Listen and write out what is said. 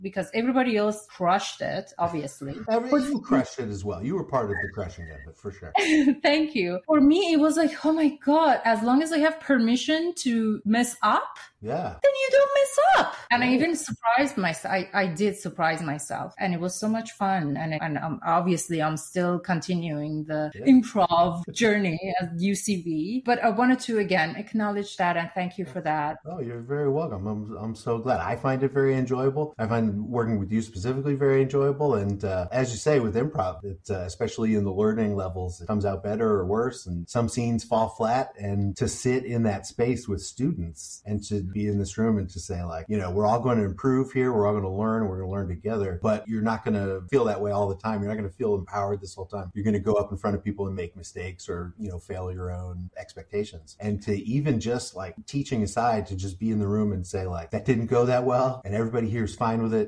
because everybody else crushed it, obviously. You crushed it as well. You were part of the crushing of it, for sure. Thank you. For me, it was like, oh my God, as long as I have permission to mess up, yeah, then you don't mess up. And I even surprised myself. I did surprise myself, and it was so much fun. And obviously, I'm still continuing the improv journey at UCB. But I wanted to, again, acknowledge that and thank you for that. Oh, you're very welcome. I'm so glad. I find it very enjoyable. I find working with you specifically very enjoyable. And as you say, with improv, it's especially in the learning levels, it comes out better or worse. And some scenes fall flat. And to sit in that space with students and to be in this room and to say, like, you know, we're all going to improve here. We're all going to learn. We're going to learn together. But you're not going to feel that way all the time. You're not going to feel empowered this whole time. You're going to go up in front of people and make mistakes or, you know, fail your own expectations. And to even just like teaching aside, to just be in the room and say, like, that didn't go that well and everybody here is fine with it.